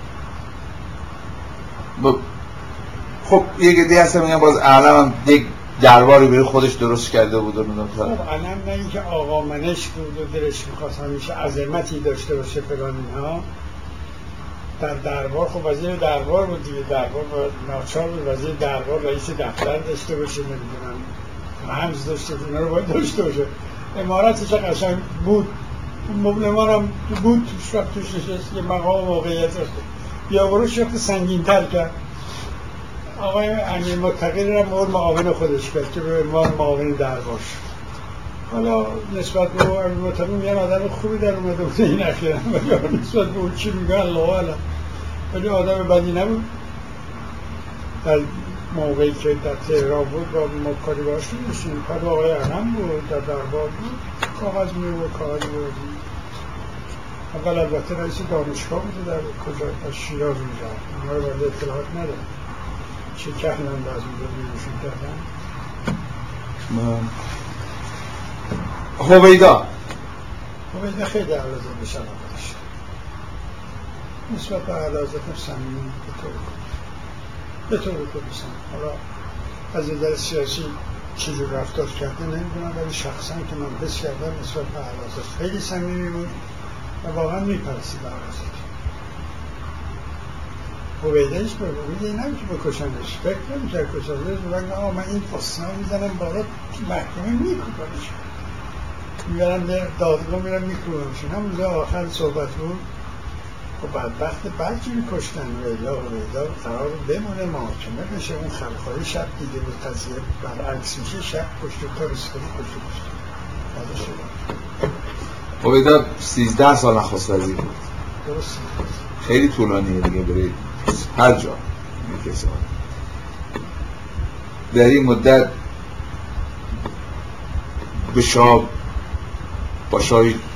ب... خب یک دی هستم میگم باز اعلم هم دیگ درباری برای خودش درست کرده بود. اون خب الان نه اینکه آقا منش بود و دلش می‌خواست همیشه عظمتی داشته باشه فلان اینها، در دربار خب وزیر دربار بود دیگه، دربار باید ناچار بود وزیر دربار رئیس دفتر داشته باشه، نمیدونم رمز داشته باشه، اینا رو باید داشته باشه. امارتش قشنگ بود، مبل ما هم بود، توش وقت توش نشست یه مقام و موقعیت داشته، بیا برو شخص سنگین تر کرد. آقای امیر متقی رو مور معاون خودش کرد که به عنوان معاون دربار شد. حالا نسبت به امیر متقی میگن آدم خوبی در اومده بود این اخیراً، ولی نسبت به اون چی میگن الله اعلم، ولی آدم بدی نبود. در موقعی که در تهران بود با ما کاری باش نمیشیم، پد آقای علم بود در دربار بود، کاغذ می‌آورد کاغذ می‌آورد. اول البته رئیس دانشگاه بود در کجا در شیراز اونجا، اونها رو وارد اطلاعات ندارم چه کهنم از اونجا بیرونشون کردن. هویدا هویدا خیلی علاوه به شناخته داشت، نسبت به علاوه صمیمی به طور به طور کلی. حالا از نظر سیاسی چیزی رفتار کرده نمیدونم، ولی شخصا که من حس کردم نسبت به علاوه خیلی صمیمی بود و واقعا میپرسید علاوه. هویدا هیچ برگویی نمی که بکشنش، فکر نمی که کشنش، بگن آه من این فصنه میزنم بالا محکمه میکنش، میبرم دادگاه میرم میکنمشون. همونجا آخر صحبت بود و بدبخت بدجوری کشتن ویلا هویدا قرار بمونه محاکمه بشه. اون خلخالی شب دیده بود قضیه برعکس میشه، شب کشته تا رسکری کشته کشته هویدا سیزده سال نخست وزیر بود. درست خیلی طولانیه دیگه برای هر جا میکسه. در این مدت به شاه با شاهی